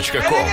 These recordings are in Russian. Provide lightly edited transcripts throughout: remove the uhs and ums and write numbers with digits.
Radiomaria.com.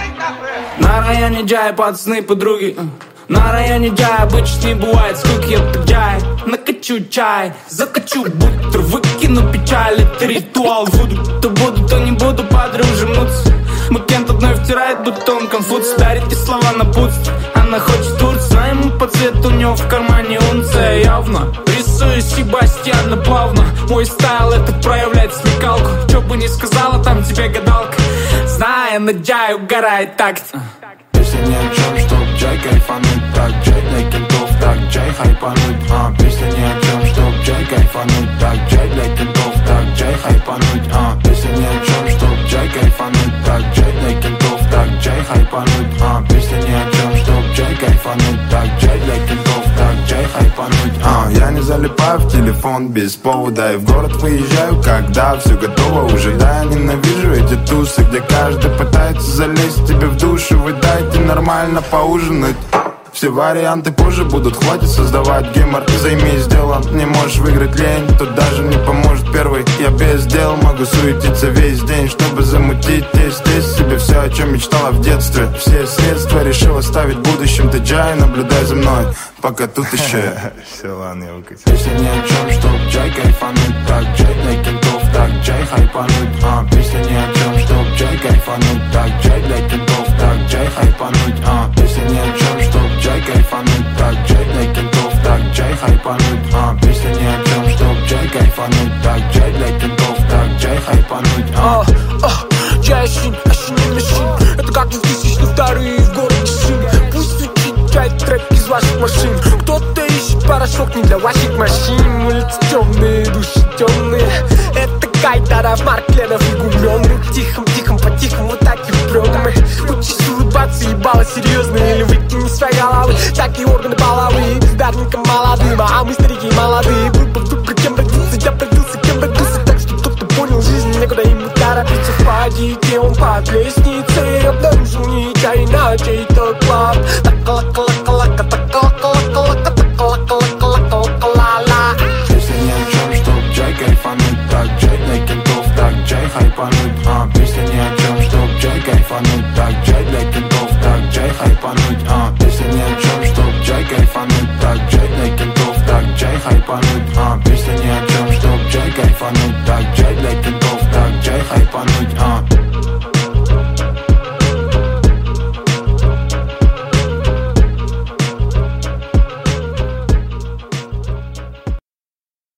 На районе Джай, пацаны, подруги. На районе Джай обычно не бывает скуки. Я так Джай, накачу чай, закачу бутер, выкину печаль. Это ритуал вуду. То буду, то не буду, подружимутся. Макент одной втирает, будто он Конфуций. Дарит ей слова напутствия. Она хочет Турцию, а ему по цвету у него в кармане унция. Явно рисую Себастьяна плавно. Мой стайл это проявлять смекалку. Чё бы ни сказала, там тебе гадалка. Зная, на Джай угорает такт. Песня ни о чем, чтоб Джай кайфануть. Так, Джай для кентов, так, Джай хайпануть. Песня ни о чем, чтоб Джай кайфануть. Так, Джай для кентов, так, Джай хайпануть. Песня ни о чем, чтоб Джай кайфануть. Так, Джай для кентов, так, Джай хайпануть. Песня ни о чем, чтоб Джай кайфануть. Так, Джай для кентов, так, Джай хайпануть. Я не залипаю в телефон без повода. И в город выезжаю, когда все готово уже. Да, я ненавижу эти тусы, где каждый пытается залезть тебе в душу. Вы дайте нормально поужинать. Все варианты позже будут, хватит создавать гемор. Займись делом, не можешь выиграть лень. Тут даже не поможет первый. Я без дел могу суетиться весь день, чтобы замутить здесь себе все, о чем мечтала в детстве. Все средства решил оставить в будущем. Ты Джай, наблюдай за мной, пока тут еще. Все, ладно, я выкатил. Песня ни о чем, чтоб Джай кайфануть. Так, Джай для кентов, так, Джай хайпануть. Песня ни о чем, чтоб Джай кайфануть. Так, Джай для кентов, так, Джай хайпануть. Песня ни о чем, чтоб Джай кайфануть. Так, Джай для кентов, так, Джай хайпануть. Песня ни о чем, чтоб Джай кайфануть. Так, Джай для кентов, так, Джай хайпануть. Джай Шин, Ашин, это как 2002-й в городе Шин. Пусть звучит Джай трек из ваших машин. Кто-то ищет порошок не для ваших машин. Улицы темные, души темные. Это Кайдаров, Маркленов и Гумен. Тихом, по-тихому, вот так и впрём мы. Учись улыбаться, ебало серьезно. Или выкини свои головы, так и органы половые. Бездарникам молодым, а мы старики молодые. Выбор, кем родился, я родился, кем родился. Так что тот, кто понял жизнь, некуда ему торопиться. В падике он под лестницей обнаружил нить, а иначе и тот клаб. Так-ла-ка-ла-ка-ла-ка, так-ла-ка-ла-ка-ла-ка, так-ла-ка-ла-ка-ла-ка-ла-ла. Песня ни о чем, чтоб Джай кайфануть. Так, Джай для кентов, так, Джай хайпануть. Песня ни о чем, чтоб Джай кайфануть. Так, Джай для кентов, так, Джай хайпануть. Песня ни о чем, чтоб Джай кайфануть. Так, Джай для кентов, так, Джай хайпануть.